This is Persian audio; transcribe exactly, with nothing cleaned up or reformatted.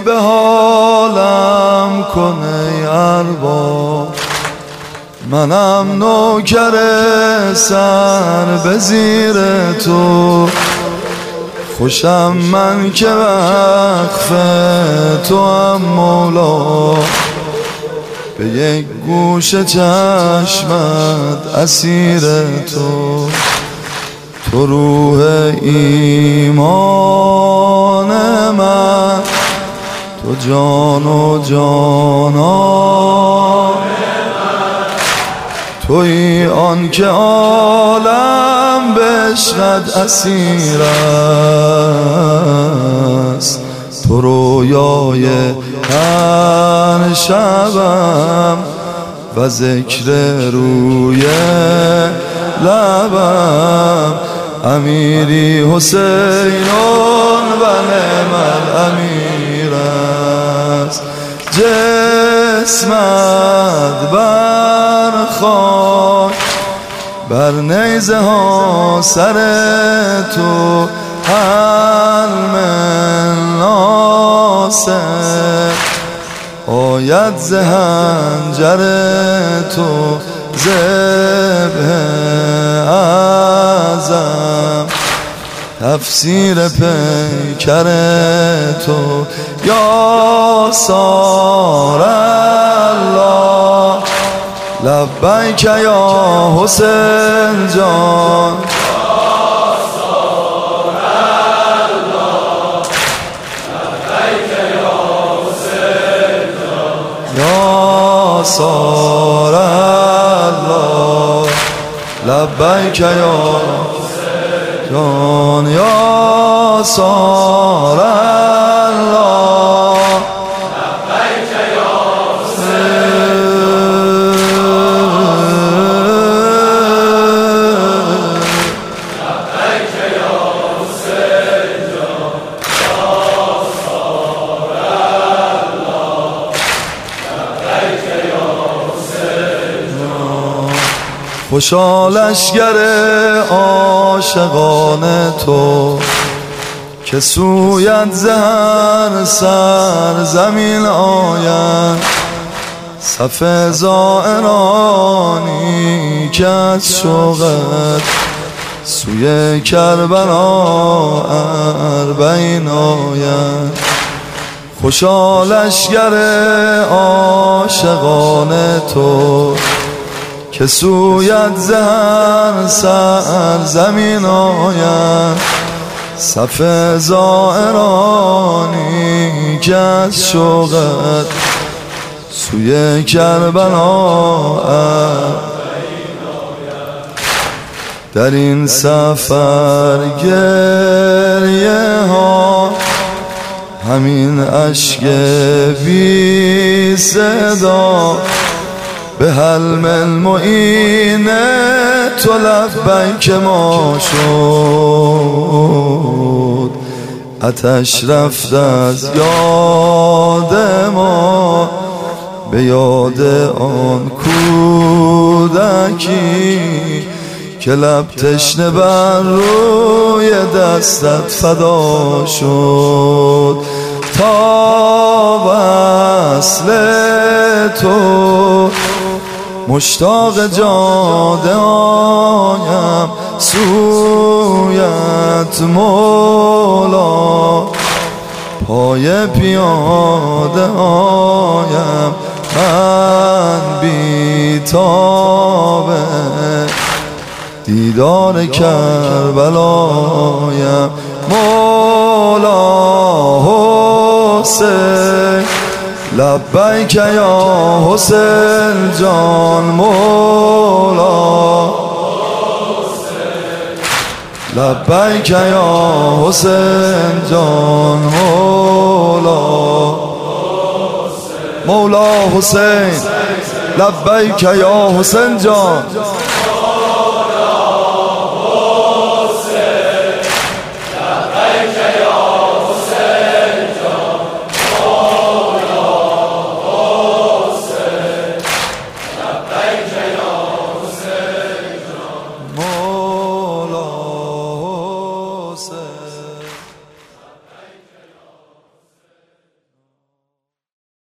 به حالم کنه ارباب، منم نوکر سر به زیر تو، خوشم من که وقف تو هم مولا، به یک گوش چشمت اسیر تو، تو روح ایمان من، تو جان و جانان من، تویی آن که عالم به عشقت اسیر است، تو رویای هر شبم و ذکر روی لبم، امیری حسینون و نعم الامیر است، جسمت بر خاک بر نیزه ها سر تو، هر من ناصر آید ز حنجر تو، ذبح اعظم تفسیر پیکر تو، یا سار الله لبیک یا حسین جان، یا سار الله لبیک یا جان، یا سار الله لبیک یا لبیک یا حسین جان، یا سار الله لبیک یا حسین جان. خوشا لشگر عاشقان تو که سویت زهر سر زمین آید، صف زائرانی که از شوقت سوی کربلا اربعین آید. خوشا لشگر عاشقان تو که سویت زهر سر زمین آید، صف زائرانی که از شوقت سوی کربلا در این سفر گریه ها همین اشک بی صدا، به حلم المعین تو لبیک ما شد، آتش رفت از یاد ما به یاد آن کودکی که لب تشنه بر روی دستت فدا شد، تا وصل تو مشتاق جاده آیم سویت مولا، پای پیاده آیم من بی تابه، دیدار کربلایم مولا حسین، لبیک یا حسین جان مولا، لبیک یا حسین جان مولا، مولا حسین لبیک یا حسین جان.